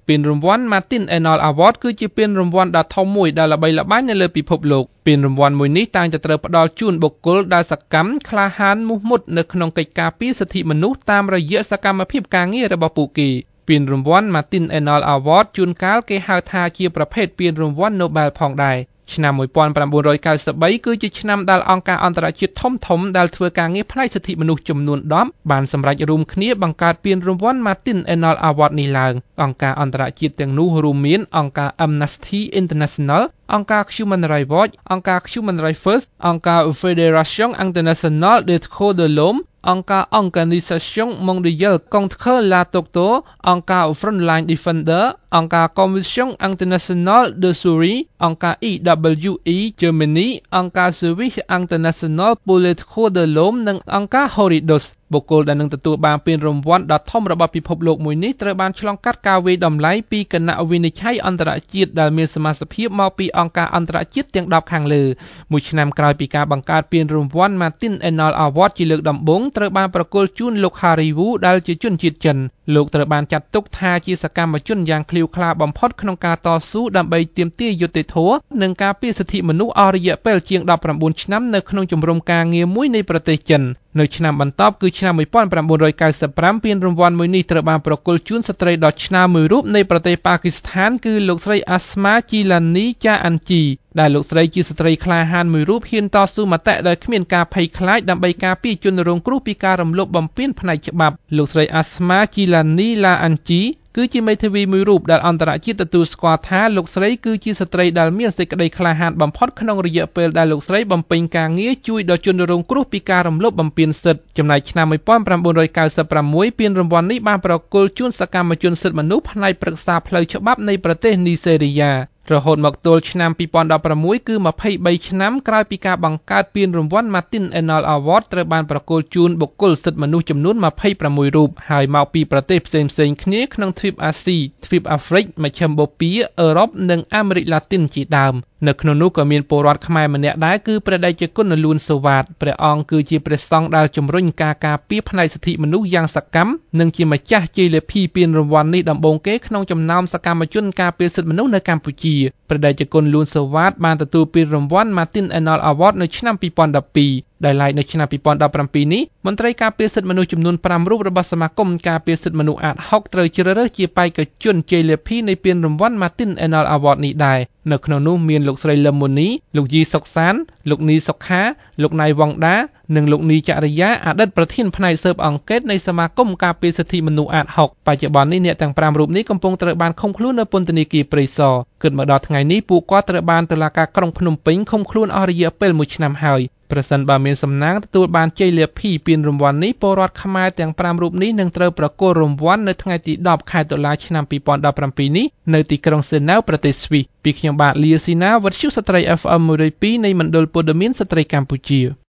ពានរង្វាន់ Martin Ennals Award គឺជាពានរង្វាន់ដ៏ធំមួយដែលល្បីល្បាញនៅលើពិភពលោកពានរង្វាន់មួយនេះតែងតែត្រូវផ្ដល់ជូនបុគ្គលដែលសកម្មក្លាហានមោះមុតនៅក្នុងកិច្ចការពារសិទ្ធិមនុស្សតាមរយៈសកម្មភាពការងាររបស់ពួកគេពានរង្វាន់ Martin Ennals Award ជួនកាលគេហៅថាជាប្រភេទពានរង្វាន់ Nobel ផងដែរឆ្នាំ1993គឺជាឆ្នាំដែលអង្គការអន្តរជាតិធំៗដែលធ្វើការងារផ្នែកសិទ្ធិមនុស្សចំនួន10បានសម្រេចរួមគ្នាបង្កើតពានរង្វាន់ Martin Ennals Award នេះឡើងអង្គការអន្តរជាតិទាំងនោះរួមមានអង្គការ Amnesty International អង្គការ Human Rights Watch អង្គការ Human Rights First អង្គការ Fédération Internationale des Droits de l'Homme អង្គការ Organisation Mondiale contre la Torture អង្គការ Frontline Defender អង្គការ Commission Internationale de Justice អង្គការ EWE Germany អង្គការ Service International pour les Droits de l'Homme និងអង្គការ Horizons បុគ្គលដែលនឹងទទួលបានពានរង្វាន់ដ៏ធំរបស់ពិភពលោកមួយនេះត្រូវបានឆ្លងកាត់ការវាយតម្លៃពីគណៈវិនិច្ឆ័យអន្តរជាតិដែលមានសមាជិកភាពមកពីអង្គការអន្តរជាតិទាំង10ខាងលើមួយឆ្នាំក្រោយពីការបង្កើតពានរង្វាន់ Martin Ennals Award ជាលើកដំបូងត្រូវបានប្រគល់ជូនលោក Harry Wu ដែលជាជនជាតិចិនលោកត្រូវបានចាត់ទុកថាជាសកម្មជនយ៉ាងឃ្លាវខ្លាបំផុតក្នុងការតស៊ូដើម្បីទាមទារយុត្តិធម៌និងការពារសិទ្ធិមនុស្សអស់រយៈពេលជាង19ឆ្នាំនៅក្នុងជំរំការងារមួយនៃប្រទេសចិននៅឆ្នាំបន្ទាប់គឺឆ្នាំ1995ពានរង្វាន់មួយនេះត្រូវបានប្រគល់ជូនស្ត្រីដ៏ឆ្នើមមួយរូបនៃប្រទេសប៉ាគីស្ថានគឺលោកស្រី Asma Jilani Chaanji ដែលលោកស្រីជាស្ត្រីក្លាហានមួយរូបហ៊ានតស៊ូមតិដោយគ្មានការភ័យខ្លាចដើម្បីការពារជនរងគ្រោះពីការរំលោភបំពានផ្នែកច្បាប់លោកស្រី Asma Jilani Chaanji គឺជាមេធាវីមួយរូបដែលអន្តរជាតិទទួលស្គាល់ថាលោកស្រីគឺជាស្ត្រីដែលមានសេចក្តីក្លាហានបំផុតក្នុងរយៈពេលដែលលោកស្រីបំពេញការងារជួយដល់ជនរងគ្រោះពីការរំលោភបំពានសិទ្ធិចំណែកឆ្នាំ1996ពានរង្វាន់នេះបានប្រគល់ជូនសកម្មជនសិទ្ធិមនុស្សផ្នែកប្រឹក្សាផ្លូវច្បាប់នៃប្រទេសនីសេរីយ៉ារហូតមកទល់ឆ្នាំ2016គឺ23ឆ្នាំក្រោយពីការបង្កើតពានរង្វាន់ Martin Ennals Award ត្រូវបានប្រគល់ជូនបុគ្គលសិទ្ធិមនុស្សចំនួន26រូបហើយមកពីប្រទេសផ្សេងៗគ្នាក្នុងទ្វីបអាស៊ីទ្វីបអាហ្វ្រិកមជ្ឈិមបូព៌ាអឺរ៉ុបនិងអាមេរិកឡាទីនជាដើមនៅក្នុងនោះក៏មានពលរដ្ឋខ្មែរម្នាក់ដែរគឺព្រះតេជគុណ លួន សូវ៉ាតព្រះអង្គគឺជាព្រះសង្ឃដែលជំរុញការការពារផ្នែកសិទ្ធិមនុស្សយ៉ាងសកម្មនិងជាម្ចាស់ជ័យលាភីពានរង្វាន់នេះដំបូងគេក្នុងចំណោមសកម្មជនការពារសិទ្ធិមនុស្សនៅកម្ពុជាព្រះតេជគុណ លួន សូវ៉ាតបានទទួលពានរង្វាន់ Martin Ennals Award នៅឆ្នាំ2012ដែលឡែកនៅឆ្នាំ2017នេះមន្ត្រីការពារសិទ្ធិមនុស្សចំនួន5រូបរបស់សមាគមការពារសិទ្ធិមនុស្សអាត60ត្រូវជ្រើសរើសជាបេក្ខជនជ័យលាភីនៃពានរង្វាន់ Martin Ennals Award នេះដែរនៅក្នុងនោះមានលោកស្រី លឹម ម៉ូនី លោកយីសុកសានលោកនីសុខាលោកណៃវ៉ង់ដានិងលោកនីចរិយាអតីតប្រធានផ្នែកស៊ើបអង្កេតនៃសមាគមការពារសិទ្ធិមនុស្សអាត60បច្ចុប្បន្ននេះអ្នកទាំង5រូបនេះកំពុងត្រូវបានឃុំខ្លួននៅពន្ធនាគារព្រៃសរគិតមកដល់ថ្ងៃនេះពួកគាត់ត្រូវបានតុលាការក្រុងភ្នំពេញឃុំខ្លួនអស់រយៈពេល1ឆ្នាំហើយប្រសិនបើមានសំណាងទទួលបានជ័យលាភីពានរង្វាន់នេះពលរដ្ឋខ្មែរទាំង5រូបនេះនឹងត្រូវប្រគល់រង្វាន់នៅថ្ងៃទី10ខែតុលាឆ្នាំ2017នេះនៅទីក្រុងសេណែវប្រទេសស្វីសពីខ្ញុំបាទលាស៊ីណាវុទ្ធុស្ត្រី FM 102នៃមណ្ឌលព័ត៌មានស្ត្រីកម្ពុជា